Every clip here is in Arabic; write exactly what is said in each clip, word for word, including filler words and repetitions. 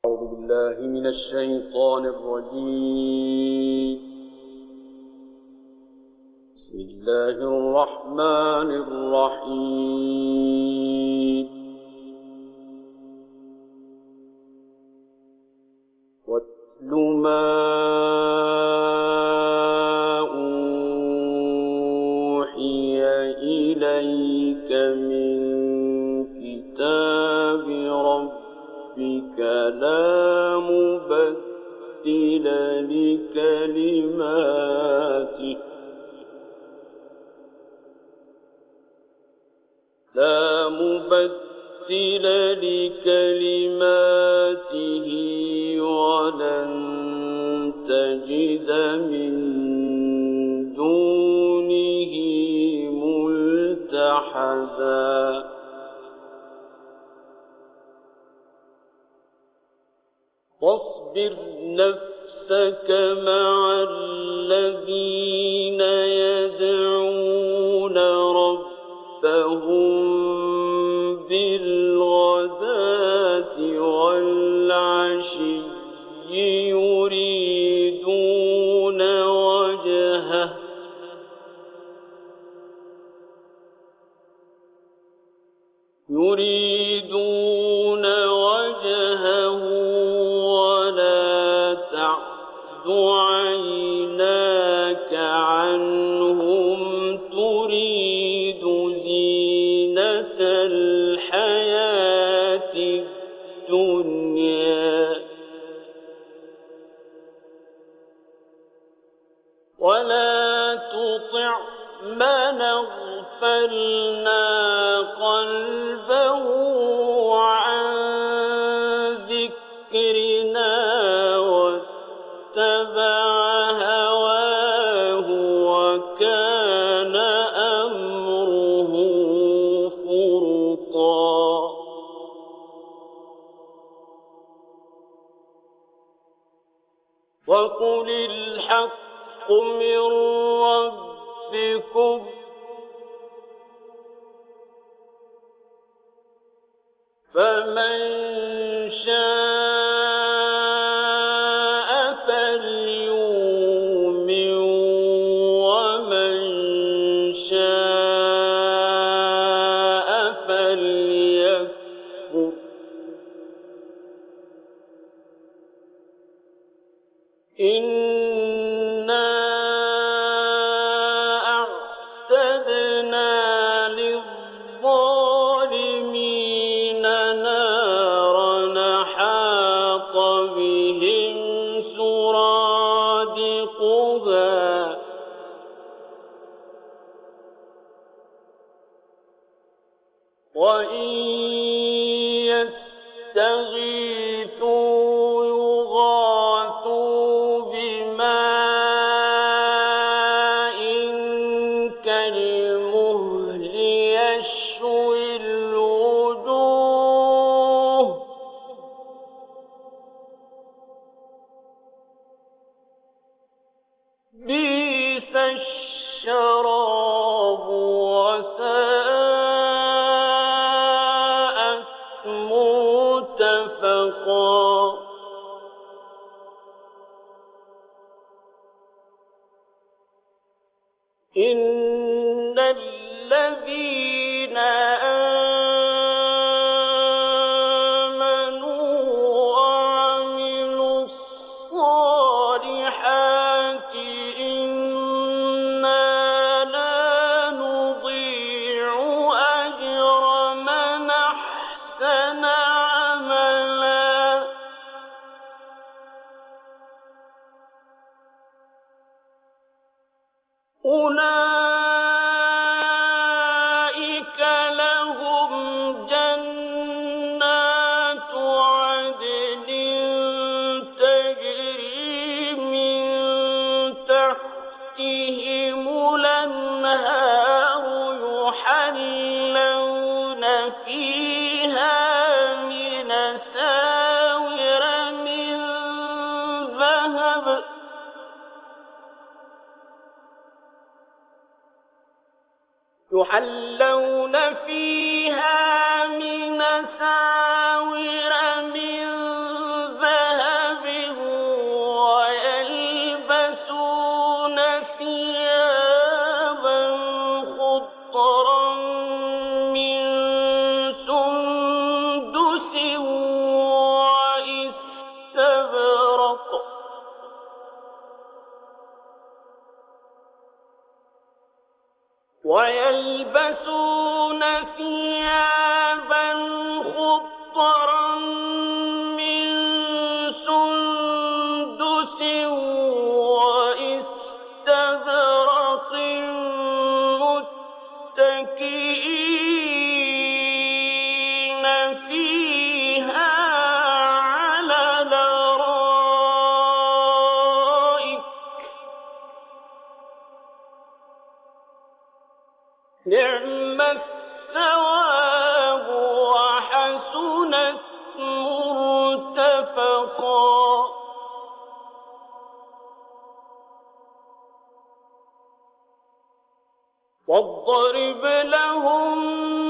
أعوذ بالله من الشيطان الرجيم. بسم الله الرحمن الرحيم. واتل ما أوحي إليك من كتاب ربك لا مبدل لكلماته لا مبدل لكلماته ولن تجد من دونه ملتحدا. واصبر نفسك مع الذين يدعون ربهم بالغداة والعشي يريدون وجهه يريدون وجهه ولا تعد عيناك عنهم تريد زينة الحياة الدنيا ولا تطع من اغفلنا قلبه عن ذكرنا واتبع هواه وكان أمره فرطا. وقل الحق من ربكم فمن شاء فليؤمن ومن شاء فليكفر. إنا أعتدنا للظالمين نارا أحاط بهم سرادقها وإن يستغيثوا يغاثوا بماء كالمهل يشوي الوجوه بئس الشراب وساءت مرتفقا. إن الذين آمنوا وعملوا الصالحات إنا لا نضيع أجر من أحسن عملا. أولئك لهم جنات عدن تجري من تحتهم الأنهار يحلون فيها من أساور من ذهب يحلون فيها من أساور من ويلبسون ثيابا خضرا من سندس وإستبرق متكئين فيها على الأرائك نعم الثواب وحسنت مرتفقا. واضرب لهم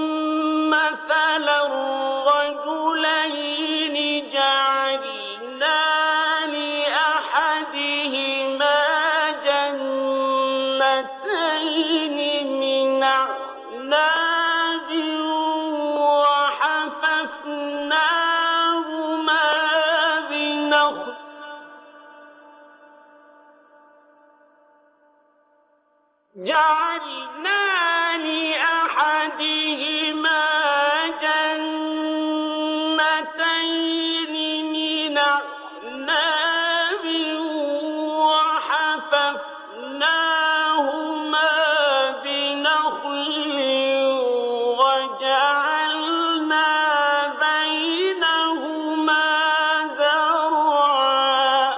مثلا رجلين جعلنا لأحدهما جنتين من أعناب وحففناهما بنخل جعلنا لأحدهما جنتين من أعناب وحففناهما بنخل وجعلنا بينهما زرعا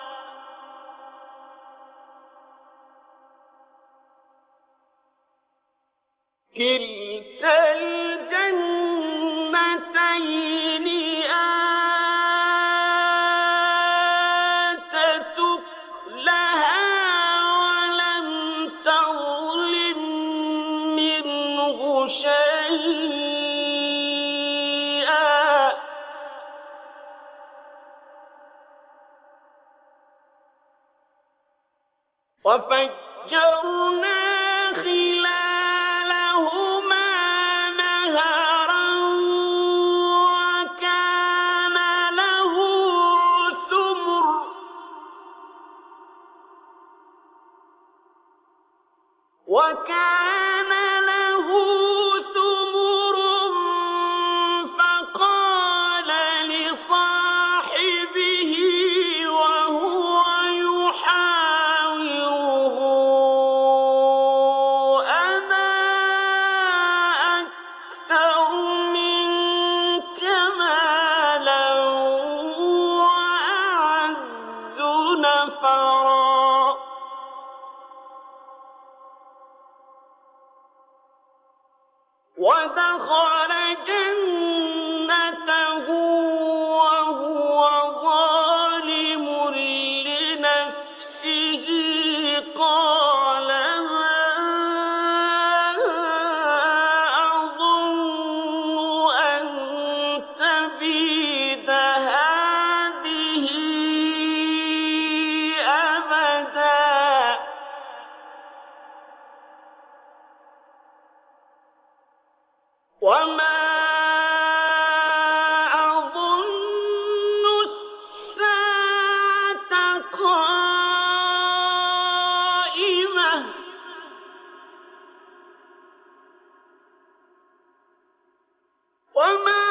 كلتا الجنتين آتت أكلها ولم تظلم منه شيئا وفجرنا خلالهما نهرا وكان له ثمر وكان له ثمر فقال لصاحبه وهو يحاوره أنا أكثر منك مالا وأعز نفرا ودخل جنته وهو ظالم لنفسه قال ما أظن أن تبيد هذه أبدا وما أظن الساعة قائمة وما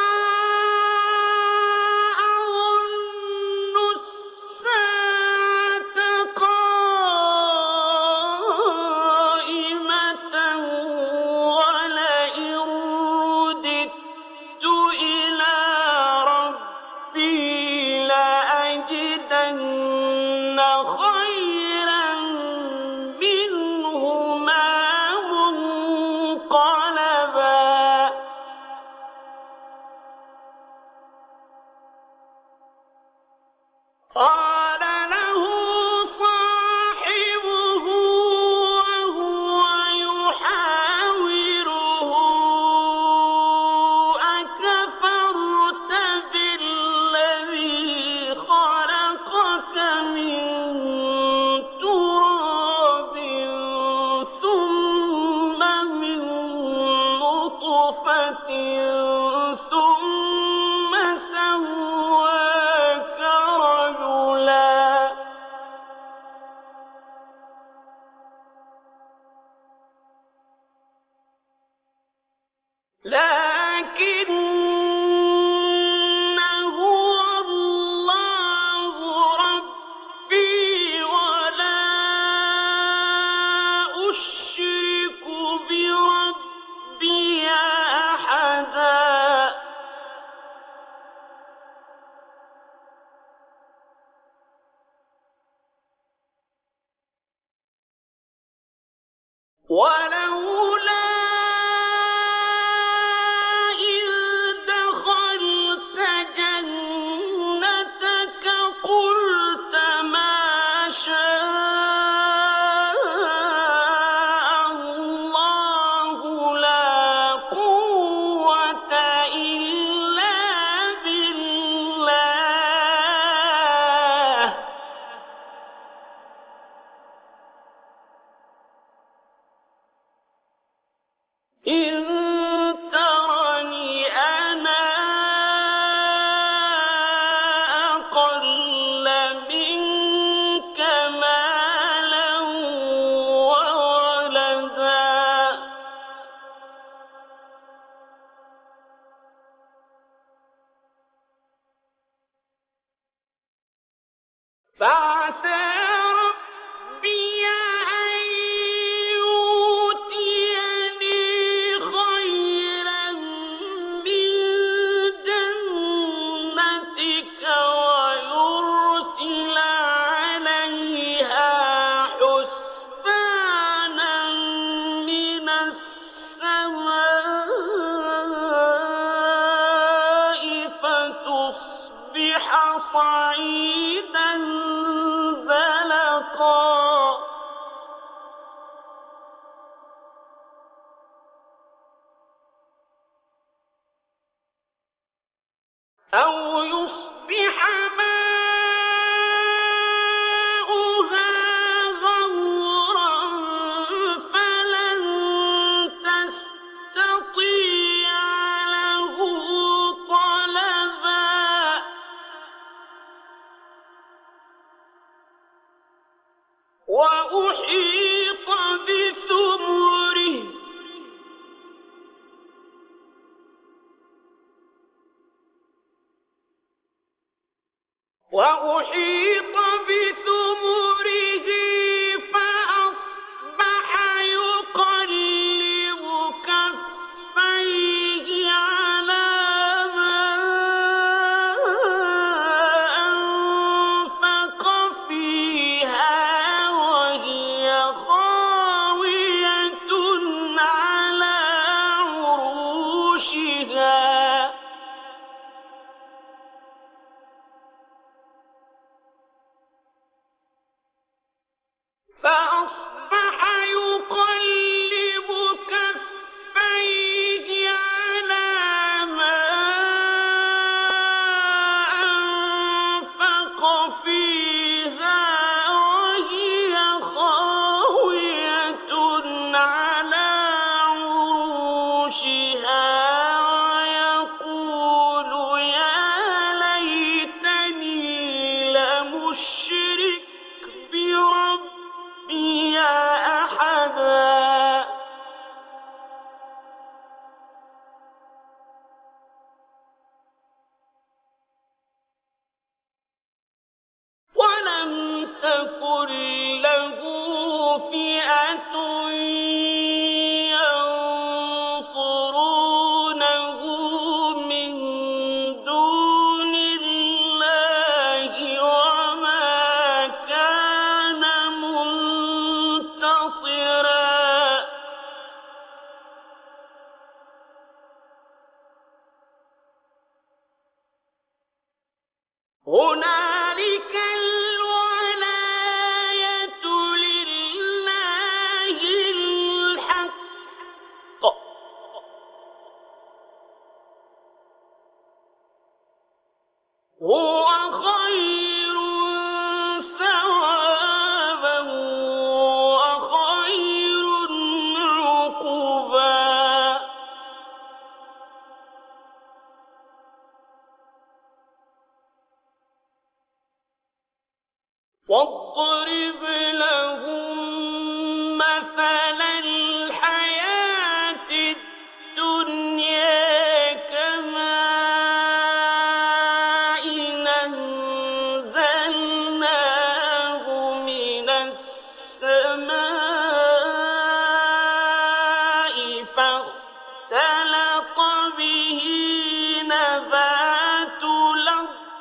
أظن الساعة قائمة ولئن رددت إلى ربي لأجدن خيرا منهما منقلبا قال له صاحبه وهو يحاوره أكفرت بالذي خلقك من تراب ثم من نطفة ثم سواك رجلا ولولا إذ دخلت جنتك قلت ما شاء الله لا قوة إلا بالله. إن ترني أنا أقل منك مالا وولدا فعسى ربي أن يؤتيني خيرا من جنتك ويرسل عليها حسبانا من السماء فتصبح صعيدا زلقا. أو يصبح ماؤها غورا فلن تستطيع له طلبا. وأحيط بثمره وأحيط بثمره فأصبح يقلب كفيه على ما أنفق فيها وهي خاوية على عروشها. فأصبح يقلب كفيه على ما أنفق فيها وهي خاوية على عروشها ويقول يا ليتني لم أشرك بربي أحدا. ولم تكن له فئة ينصرونه من دون الله وما كان منتصرا. هنالك الولاية لله الحق. هو خير ثوابا وخير عقبا. واضرب لهم مثل الحياة الدنيا كماء أنزلناه من السماء فاختلط به نبات الأرض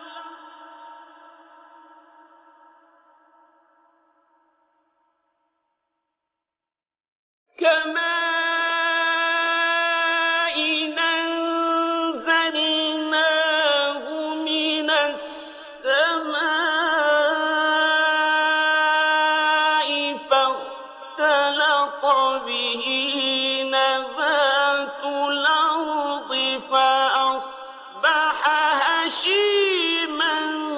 كماء أنزلناه من السماء فاختلط به نبات الأرض فأصبح هشيما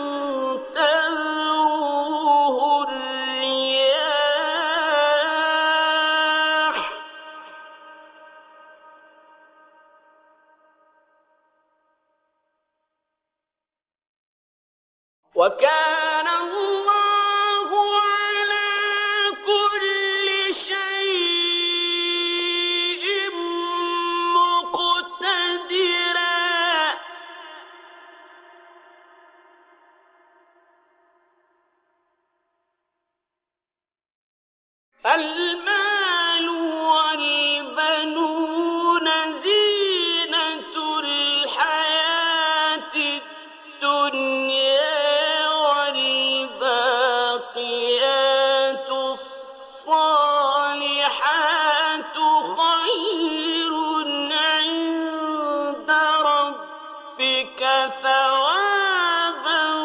تذروه الرياح وكان الله على كل شيء مقتدرا المال والبنون زينة الحياة الدنيا والباقيات الصالحات خير عند ربك ثوابا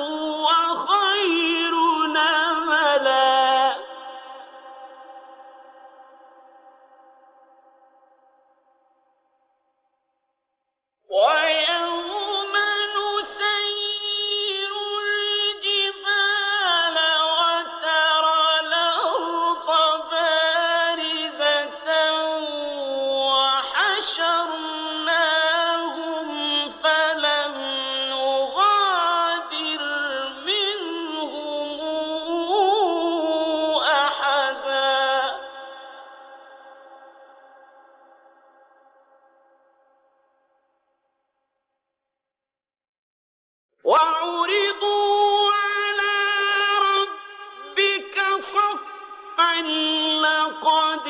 وخير نملا ويوم نسير الجبال وترى الأرض بارزة وحشرناهم فلم نغادر منهم أحدا وعرضوا على ربك صفا لقد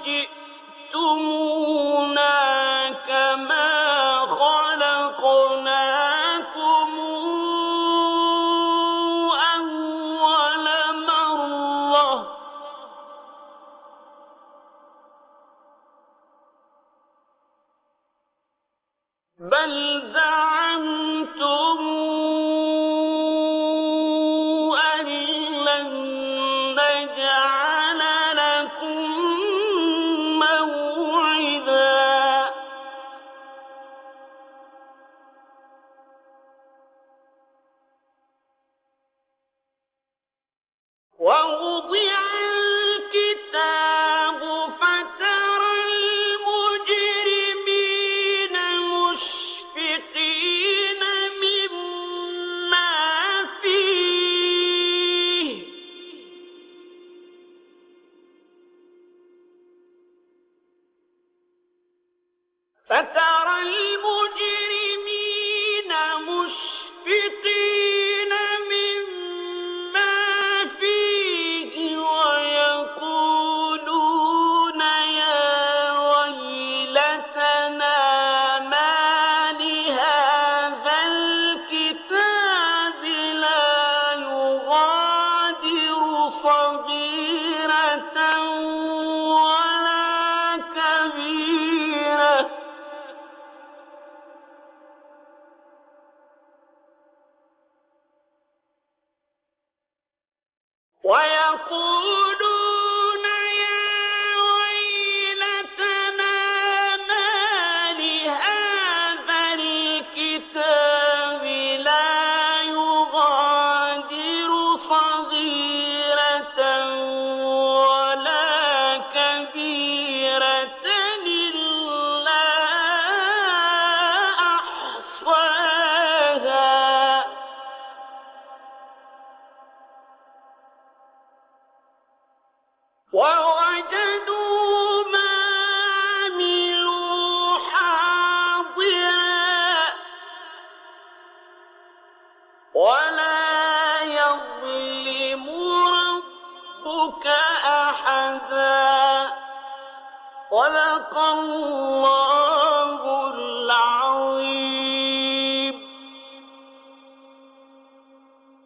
جئتمونا كما خلقناكم أول مرة بل زعمتم أن لن نجعل لكم موعدا ووضع الكتاب فترى المجرمين مشفقين مما فيه فترى المجرمين مشفقين مما فيه ويقولون يا ويلتنا ما لهذا الكتاب لا يغادر صغيرة ولا كبيرة ويقولون يا ويلتنا ما لهذا الكتاب لا يغادر صغيرة ولا كبيرة إلا أحصاها ووجدوا ما عملوا حاضرا ولا يظلم ربك أحدا صدق الله العظيم.